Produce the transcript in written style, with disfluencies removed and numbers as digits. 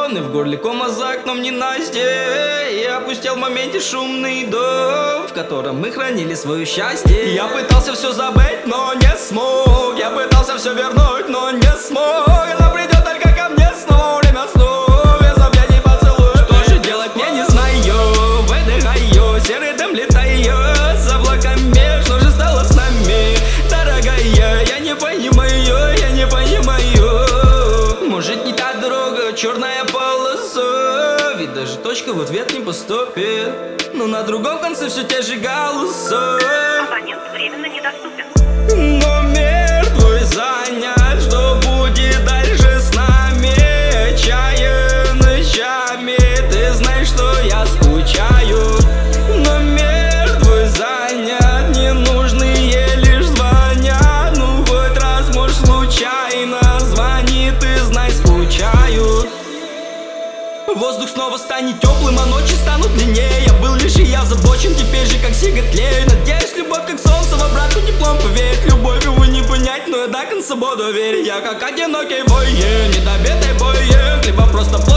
телефон и в горле кома за окном ненастье. Я опустил в моменте шумный дом, в котором мы хранили свое счастье. Я пытался все забыть, но не смог. Я пытался все вернуть, но не смог. Она придет только ко мне снова, время снов. Я объятий поцелую. Что же делать, мне не знаю. Выдыхаю, серый дым летает за облаками. Что же стало с нами, дорогая? Я не понимаю, я не понимаю. Может, не та дорога, черная полоса. Ведь даже точка в ответ не поступит. Но на другом конце все те же голоса. Абонент временно недоступен. Номер твой занят. Что будет дальше с нами? Чая ночами. Ты знаешь, что я скучаю. Номер твой занят. Ненужные лишь звонят. Ну хоть раз, может, случайно звони, ты знай, скучаю. Воздух снова станет теплым, а ночи станут длиннее. Я был лишь и я озабочен, теперь же как сига тлею. Надеюсь, любовь как солнце в обратку теплом повеет. Любовь его не понять, но я до конца буду верить. Я как одинокий воин, недобитый воин, либо просто